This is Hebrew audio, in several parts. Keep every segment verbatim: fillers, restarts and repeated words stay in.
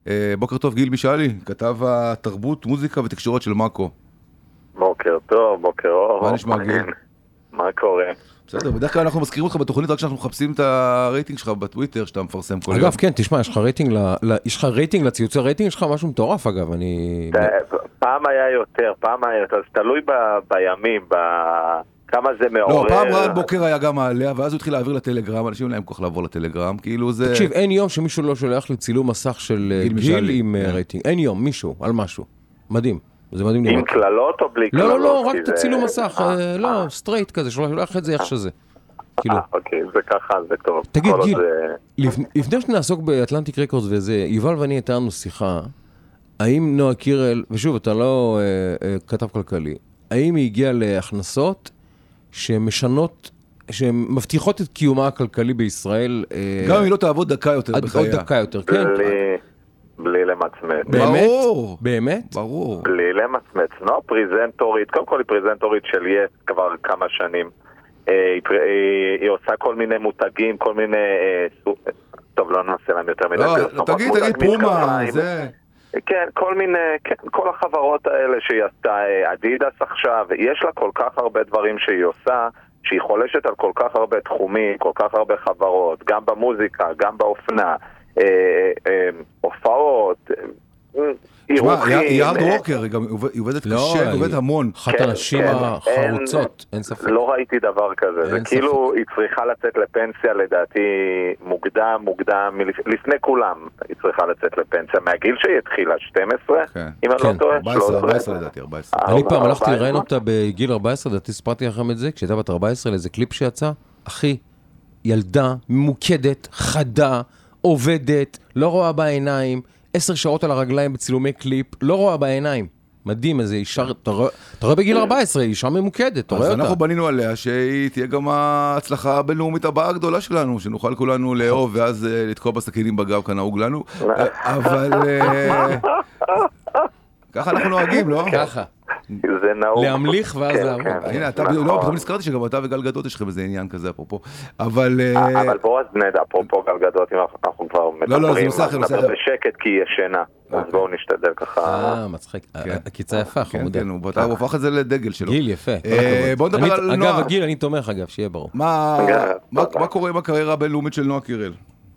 בוקר טוב, גיל בישאלי, כתב התרבות, מוזיקה ותקשורת של מאקו. בוקר טוב, בוקר אור. מה נשמע, גיל? מה קורה? בסדר, בדרך כלל אנחנו מזכירים אותך בתוכנית רק כשאנחנו מחפשים את הרייטינג שלך בטוויטר שאתה מפרסם כל יום. אגב, כן, תשמע, יש לך רייטינג, יש לך רייטינג לציוצי רייטינג, יש לך משהו מטורף, אגב, אני... פעם היה יותר, פעם היה יותר, זה תלוי בימים, כמה זה מעורר. לא, פעם רן בוקר היה גם עליה, ואז הוא התחיל להעביר לטלגרם, אנשים להם כוח לעבור לטלגרם, כאילו זה... תקשיב, אין יום שמישהו לא שולח לצילום מסך של גיל עם רייטינג, אין יום, מישהו, על משהו, מדהים. עם כללות או בלי כללות? לא, לא, לא, רק תצילו מסך, לא, סטרייט כזה, שולח את זה איך שזה. אוקיי, זה ככה, זה טוב. תגיד, גיל, לפני שנעסוק באטלנטיק רקורדס וזה, יובל ואני הייתה לנו שיחה, האם נועה קירל, ושוב, אתה לא כתב כלכלי, האם היא הגיעה להכנסות שמשנות, שמבטיחות את קיומה הכלכלי בישראל? גם אם היא לא תעבוד דקה יותר בחייה. עוד דקה יותר, כן. בלי למצמץ. באמת? באמת? ברור. בלי למצמץ. נועה פריזנטורית, קודם כל היא פריזנטורית של יס כבר כמה שנים. היא עושה כל מיני מותגים, כל מיני... טוב, לא נעשה להם יותר מדי. תגיד, תגיד, פומה, זה... כן, כל מיני, כן, כל החברות האלה שהיא עשתה, אדידס עכשיו, יש לה כל כך הרבה דברים שהיא עושה, שהיא חולשת על כל כך הרבה תחומים, כל כך הרבה חברות, גם במוזיקה, גם באופנה, הופעות, אירוחים. היא ארד וורקר, היא עובדת קשה, היא עובדת המון. אחת הנשים החרוצות, אין ספק. לא ראיתי דבר כזה, זה כאילו היא צריכה לצאת לפנסיה לדעתי מוקדם, מוקדם, לפני כולם היא צריכה לצאת לפנסיה, מהגיל שהיא התחילה, שתים עשרה, אם אני לא טועה, ארבע עשרה לדעתי, ארבע עשרה. אני פעם הלכתי לראיין אותה בגיל ארבע עשרה, לדעתי ספרתי לכם את זה, כשהייתה בת ארבע עשרה לאיזה קליפ שיצא, אחי, ילדה, ממוקדת, חדה, עובדת, לא רואה בעיניים, עשר שעות על הרגליים בצילומי קליפ, לא רואה בעיניים. מדהים, איזה אישה, אתה רואה בגיל ארבע עשרה, אישה ממוקדת, אתה רואה אותה. אז אנחנו בנינו עליה שהיא תהיה גם ההצלחה הבינלאומית הבאה הגדולה שלנו, שנוכל כולנו לאהוב ואז לתקוע בסכינים בגב כנהוג לנו. אבל ככה אנחנו נוהגים, לא? ככה. זה נהוג. להמליך ואז להרוג. הנה, אתה, לא, פתאום נזכרתי שגם אתה וגל גדות יש לכם איזה עניין כזה, אפרופו. אבל... אבל בואו אז נדע, אפרופו גל גדות, אם אנחנו כבר מדברים, נדבר בשקט כי היא ישנה. אז בואו נשתדל ככה. אה, מצחיק. הקיצה יפה, חמודה. כן, כן, הוא הפך את זה לדגל שלו. גיל, יפה. בואו נדבר על נועה. אגב, גיל, אני תומך, אגב, שיהיה ברור. מה קורה עם הקריירה הבינלאומית של נועה קירל?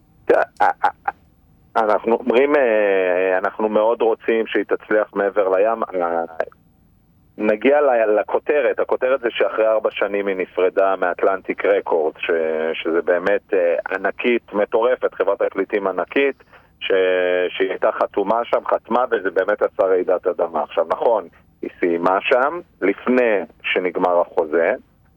אנחנו אומרים, אנחנו מאוד רוצים שהיא תצליח מעבר לים. נגיע לכותרת, הכותרת זה שאחרי ארבע שנים היא נפרדה מאטלנטיק רקורדס, שזה באמת ענקית, מטורפת, חברת הקליטים ענקית, שהיא הייתה חתומה שם, חתמה, וזה באמת עשה רעידת אדמה. עכשיו נכון, היא סיימה שם, לפני שנגמר החוזה.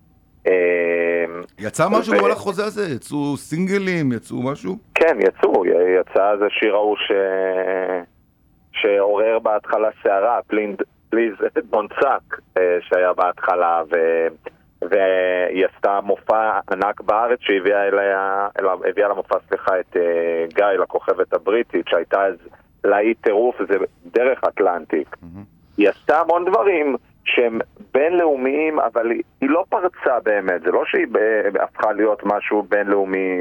יצא משהו על החוזה הזה? יצאו סינגלים? יצאו משהו? כן, יצאו. יצא איזה שיר ההוא שעורר בהתחלה שערה, פלינד, פליז בונצק שהיה בהתחלה, והיא עשתה מופע ענק בארץ שהביאה אליה, הביאה למופע סליחה את גיא, לכוכבת הבריטית, שהייתה אז להיט טירוף, זה דרך אטלנטיק. היא עשתה המון דברים שהם בינלאומיים, אבל היא לא פרצה באמת, זה לא שהיא הפכה להיות משהו בינלאומי,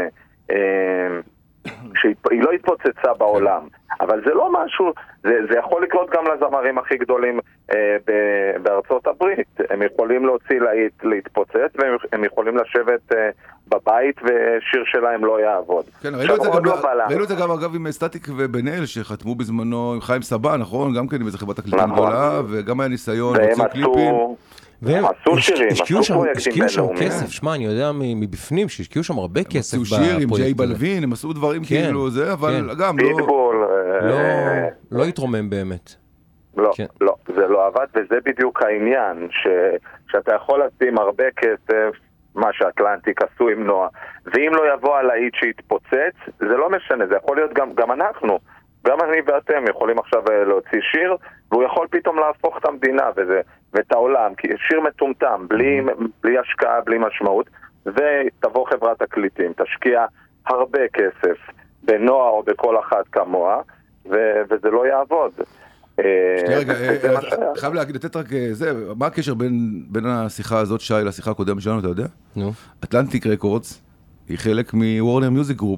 שהיא לא התפוצצה בעולם, אבל זה לא משהו, זה, זה יכול לקרות גם לזמרים הכי גדולים אה, בארצות הברית. הם יכולים להוציא להיט, להתפוצץ, והם יכולים לשבת אה, בבית ושיר שלהם לא יעבוד. כן, ראינו את זה גם, לא ראינו את זה גם אגב עם סטטיק ובן-אל שחתמו בזמנו עם חיים סבא, נכון? גם כן עם איזה חברת הקליטים נכון. גדולה, וגם היה ניסיון להוציא קליפים. והם השקיעו שם, השקיעו שם כסף, שמע, אני יודע מבפנים שהשקיעו שם הרבה כסף בפרויקט. הם עשו שיר עם ג'יי בלווין, הם עשו דברים כאילו זה, אבל גם לא... לא התרומם באמת. לא, לא, זה לא עבד, וזה בדיוק העניין, שאתה יכול לשים הרבה כסף, מה שאטלנטיק עשו עם נועה, ואם לא יבוא על להיט שהתפוצץ, זה לא משנה, זה יכול להיות גם אנחנו, גם אני ואתם יכולים עכשיו להוציא שיר, והוא יכול פתאום להפוך את המדינה וזה, ואת העולם, כי שיר מטומטם, בלי, בלי השקעה, בלי משמעות, ותבוא חברת הקליטים, תשקיע הרבה כסף בנועה או בכל אחת כמוה, ו- וזה לא יעבוד. שנייה רגע, חייב להגיד, לתת רק זה, מה הקשר בין, בין השיחה הזאת, שי, לשיחה הקודמת שלנו, אתה יודע? נו. אטלנטיק רקורדס היא חלק מוורנר מיוזיק גרופ,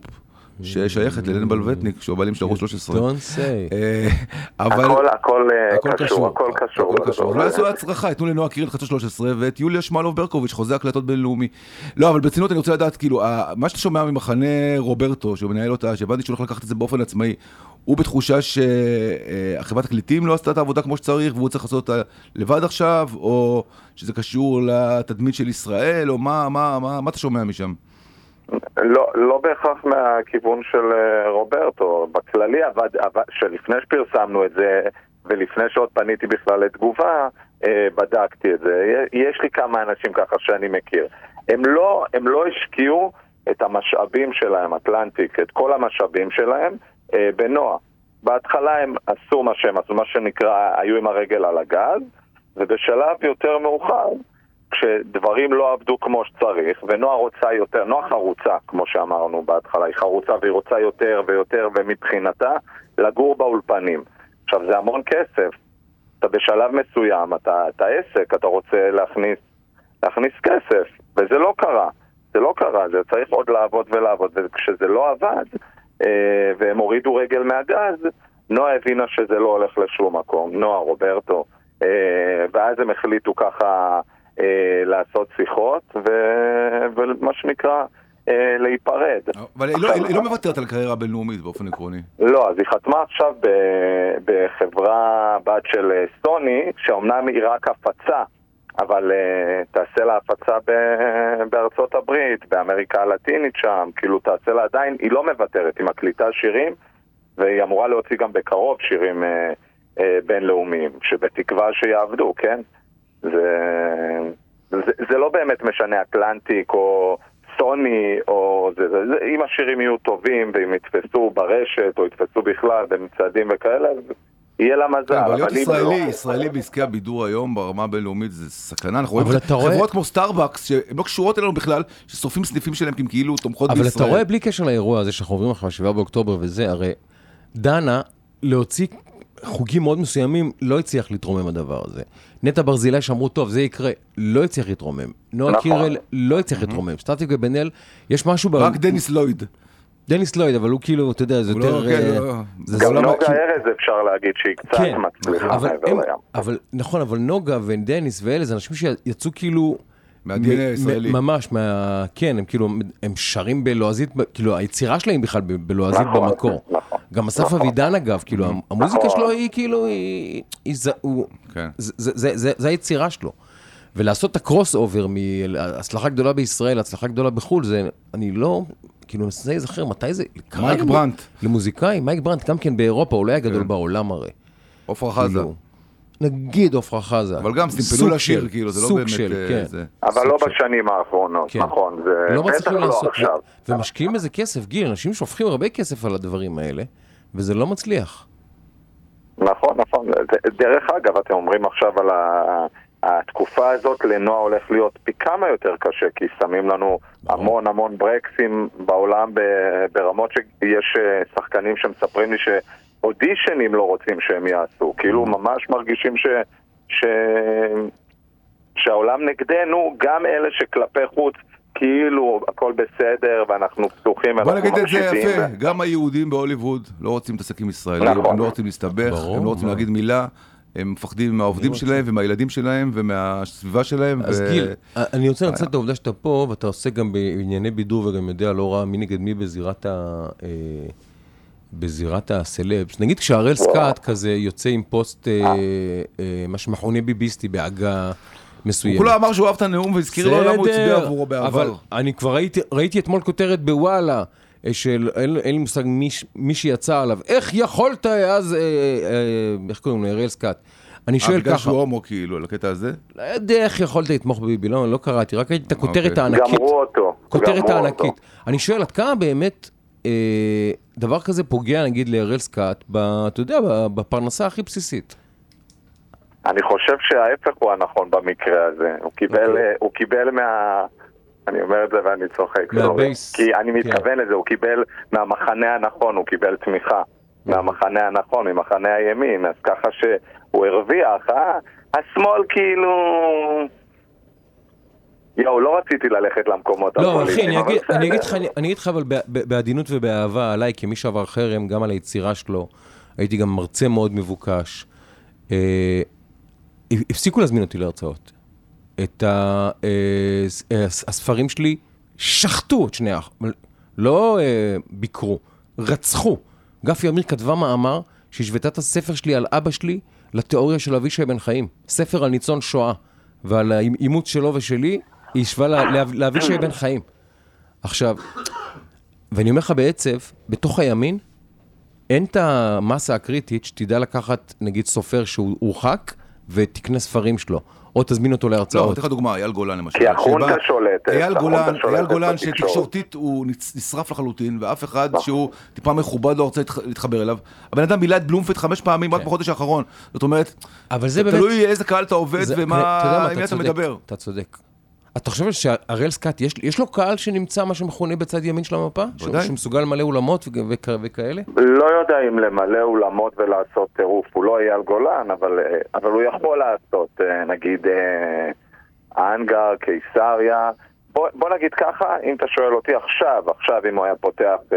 ששייכת ללן בלווטניק, שהוא הבעלים של ערוץ שלוש עשרה. Don't say. הכל, הכל קשור, הכל קשור. הכל קשור. לא יעשו הצרחה, יתנו לנועה קירל חדשות שלוש עשרה, ואת יוליה שמאלוב ברקוביץ', חוזה הקלטות בינלאומי. לא, אבל ברצינות אני רוצה לדעת, כאילו, מה שאתה שומע ממחנה רוברטו, שהוא מנהל אותה, שהבנתי שהוא הולך לקחת את זה באופן עצמאי, הוא בתחושה שהחברת הקליטים לא עשתה את העבודה כמו שצריך, והוא צריך לעשות אותה לבד עכשיו, או שזה קשור לתדמית של ישראל, או מה, מה, מה, מה אתה שומע משם? לא, לא בהכרח מהכיוון של רוברטו. בכללי, עבד, עבד, שלפני שפרסמנו את זה, ולפני שעוד פניתי בכלל לתגובה, בדקתי את זה. יש לי כמה אנשים ככה שאני מכיר. הם לא, הם לא השקיעו את המשאבים שלהם, אטלנטיק, את כל המשאבים שלהם, בנוע. בהתחלה הם עשו מה שהם עשו, מה שנקרא, היו עם הרגל על הגז, ובשלב יותר מאוחר, כשדברים לא עבדו כמו שצריך, ונועה רוצה יותר, נועה חרוצה, כמו שאמרנו בהתחלה, היא חרוצה והיא רוצה יותר ויותר, ומבחינתה, לגור באולפנים. עכשיו, זה המון כסף. אתה בשלב מסוים, אתה, אתה עסק, אתה רוצה להכניס, להכניס כסף, וזה לא קרה. זה לא קרה, זה צריך עוד לעבוד ולעבוד, וכשזה לא עבד, והם הורידו רגל מהגז, נועה הבינה שזה לא הולך לשום מקום, נועה, רוברטו, ואז הם החליטו ככה לעשות שיחות, ומה שנקרא, להיפרד. אבל היא לא מוותרת על קריירה בינלאומית באופן עקרוני. לא, אז היא חתמה עכשיו בחברה בת של סוני, שאומנם היא רק הפצה, אבל uh, תעשה לה הפצה ב- בארצות הברית, באמריקה הלטינית שם, כאילו תעשה לה עדיין, היא לא מוותרת, היא מקליטה שירים, והיא אמורה להוציא גם בקרוב שירים uh, uh, בינלאומיים, שבתקווה שיעבדו, כן? זה, זה, זה לא באמת משנה אטלנטיק או סוני, או זה, זה, זה, אם השירים יהיו טובים, והם יתפסו ברשת, או יתפסו בכלל במצעדים וכאלה, יהיה לה מזל. אבל להיות ישראלי, ישראלי בעסקי הבידור היום ברמה הבינלאומית זה סכנה. אנחנו רואים חברות כמו סטארבקס, שהן לא קשורות אלינו בכלל, ששורפים סניפים שלהם כי הם כאילו תומכות בישראל. אבל אתה רואה בלי קשר לאירוע הזה שאנחנו עוברים אחרי שבעה באוקטובר וזה, הרי דנה להוציא חוגים מאוד מסוימים לא הצליח לתרומם הדבר הזה. נטע ברזילי שאמרו, טוב, זה יקרה, לא הצליח לתרומם. נועה קירל לא הצליח לתרומם. סטטיק ובן-אל, יש משהו... רק דניס לויד. דניס לויד, אבל הוא כאילו, אתה יודע, זה יותר... גם נוגה ארז אפשר להגיד שהיא קצת מצליחה. אבל נכון, אבל נוגה ודניס ואלה, זה אנשים שיצאו כאילו... מהדי אן איי הישראלי. ממש, כן, הם כאילו, הם שרים בלועזית, כאילו, היצירה שלהם בכלל בלועזית במקור. גם אסף אבידן אגב, כאילו, המוזיקה שלו היא כאילו, זה היצירה שלו. ולעשות את הקרוס אובר מהצלחה גדולה בישראל, הצלחה גדולה בחול, זה, אני לא, כאילו, נסי זכר, מתי זה? מייק ברנט. למוזיקאי, מייק ברנט, גם כן באירופה, אולי הגדול בעולם הרי. עופרה חזה. נגיד עופרה חזה. אבל גם סימפלו לשיר, כאילו, זה לא באמת... כן. אבל לא בשנים האחרונות, נכון, זה בטח לא עכשיו. ומשקיעים איזה כסף, גיל, אנשים שופכים הרבה כסף על הדברים האלה, וזה לא מצליח. נכון, נכון. דרך אגב, אתם אומרים עכשיו על התקופה הזאת, לנועה הולך להיות פי כמה יותר קשה, כי שמים לנו המון המון ברקסים בעולם ברמות שיש שחקנים שמספרים לי ש... אודישנים לא רוצים שהם יעשו, כאילו ממש מרגישים ש... ש... שהעולם נגדנו, גם אלה שכלפי חוץ, כאילו הכל בסדר ואנחנו פתוחים. בוא נגיד את זה יפה, ו... גם היהודים בהוליווד לא רוצים להתעסק עם ישראלים, נכון. הם לא רוצים להסתבך, ברור, הם לא רוצים ברור. להגיד מילה, הם מפחדים מהעובדים שלהם ומהילדים שלהם ומהסביבה שלהם. אז ו... גיל, אני רוצה לנצל את העובדה שאתה פה, ואתה עושה גם בענייני בידור וגם יודע לא רע מי נגד מי בזירת ה... בזירת הסלבס. נגיד כשהראל סקאט כזה יוצא עם פוסט מה שמכונה ביביסטי בהגה מסוימת. הוא כולה אמר שהוא אהב את הנאום והזכיר לו למה הוא הצביע עבורו בעבר. אבל אני כבר ראיתי אתמול כותרת בוואלה של אין לי מושג מי שיצא עליו. איך יכולת אז, איך קוראים לו, הראל סקאט? אני שואל ככה. בגלל שהוא הומו כאילו, על הקטע הזה? לא יודע איך יכולת לתמוך בביבי, לא קראתי, רק ראיתי את הכותרת הענקית. גמרו אותו. כותרת הענקית. אני שואל, עד כמה באמת דבר כזה פוגע, נגיד, להראל סקאט, אתה יודע, בפרנסה הכי בסיסית? אני חושב שההפך הוא הנכון במקרה הזה. הוא קיבל, הוא קיבל מה... אני אומר את זה ואני צוחק. כי אני מתכוון לזה, הוא קיבל מהמחנה הנכון, הוא קיבל תמיכה מהמחנה הנכון, ממחנה הימין, אז ככה שהוא הרוויח, אה? השמאל כאילו... יואו, לא רציתי ללכת למקומות לא, אחי, הפוליטיים, אני אבל אגיד- אני אגיד בסדר. לך- אני אגיד לך אבל ב- ב- בעדינות ובאהבה עליי, כמי שעבר חרם, גם על היצירה שלו, הייתי גם מרצה מאוד מבוקש. אה, הפסיקו להזמין אותי להרצאות. את ה- אה, ס- אה, הס- הספרים שלי שחטו את שני האח, לא אה, ביקרו, רצחו. גפי אמיר כתבה מאמר שהשוותה את הספר שלי על אבא שלי לתיאוריה של אבישי בן חיים. ספר על ניצון שואה, ועל האימוץ שלו ושלי, היא השווה לה- לאב- לאבישי בן חיים. עכשיו, ואני אומר לך בעצב, בתוך הימין, אין את המסה הקריטית שתדע לקחת, נגיד, סופר שהוא הורחק, ותקנה ספרים שלו, או תזמין אותו לא, להרצאות. אתן לך דוגמה, אייל גולן למשל. כי החונטה שבא- שולטת, אייל החונטה גולן, שולטת אייל גולן בתקשורת. שתקשורתית הוא נצ- נשרף לחלוטין, ואף אחד שהוא טיפה מכובד לא רוצה להתח- להתחבר אליו. הבן אדם מילא את בלומפילד חמש פעמים רק בחודש האחרון. זאת אומרת, אבל זה באמת... תלוי איזה קהל אתה עובד זה- ומה, אתה יודע מה, עם מי אתה צודק, מדבר. אתה צודק. אתה חושב שהראל סקאט, יש, יש לו קהל שנמצא מה שמכונה בצד ימין של המפה? ודאי. שמסוגל מלא אולמות וכ- וכ- וכאלה? לא יודע אם למלא אולמות ולעשות טירוף, הוא לא אייל גולן, אבל, אה, אבל הוא יכול לעשות, אה, נגיד, אה, אנגר, קיסריה. בוא, בוא נגיד ככה, אם אתה שואל אותי עכשיו, עכשיו אם הוא היה פותח אה,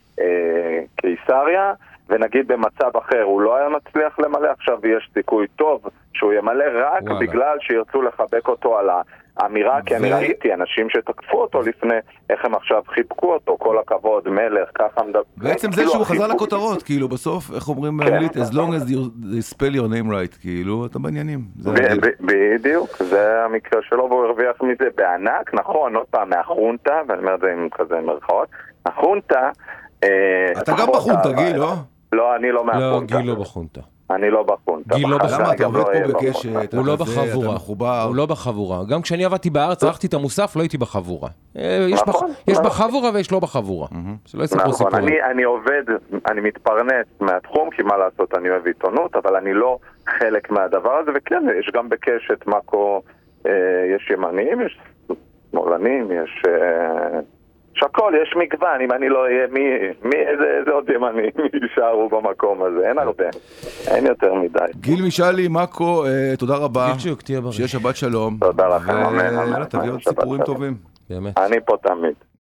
אה, קיסריה, ונגיד במצב אחר הוא לא היה מצליח למלא, עכשיו יש סיכוי טוב שהוא ימלא רק וואלה. בגלל שירצו לחבק אותו על האמירה, כי אני ו- ראיתי אנשים שתקפו אותו לפני, איך הם עכשיו חיבקו אותו, כל הכבוד, מלך, ככה מדבר. בעצם זה כאילו שהוא חזר החיבוק- לכותרות, כאילו בסוף, איך אומרים כן. באנגלית, as long as you- they spell your name right, כאילו, אתה בעניינים. זה ב- הדיל. ב- בדיוק, זה המקרה שלו, והוא הרוויח מזה בענק, נכון, עוד פעם, מהחונטה, ואני אומר את זה עם כזה מרכאות, החונטה... אה, אתה גם פחות בחונטה, אהבה גיל, אליו. לא? לא, אני לא לא, מהחונטה. גיל לא בחונטה. אני לא בחונטה. גיל לא בחיים בחונטה. למה? אתה גם עובד לא אהיה פה בחונטה. בקשת, הוא לא אתה זה, בחבורה. אתה מחובר. הוא לא בחבורה. גם כשאני עבדתי בארץ, הלכתי את המוסף, לא הייתי בחבורה. אה, יש בח- נכון, יש נכון. בחבורה ויש לא בחבורה. שלא יספרו נכון, סיפורים. אני, אני עובד, אני מתפרנס מהתחום, כי מה לעשות, אני אוהב עיתונות, אבל אני לא חלק מהדבר הזה, וכן, יש גם בקשת מאקו, אה, יש ימנים, יש שמאלנים, יש... אה, יש הכל, יש מגוון, אם אני לא אהיה, מי, מי, איזה, איזה עוד ימנים יישארו במקום הזה, אין הרבה, אין יותר מדי. גיל משאלי, מאקו, אה, תודה רבה. גילצ'וק, תהיה בריא. שיהיה שבת שלום. תודה לכם, אמן, אמן, ויאללה, אמן, תביא עוד שבת סיפורים שלום. טובים. באמת. אני פה תמיד.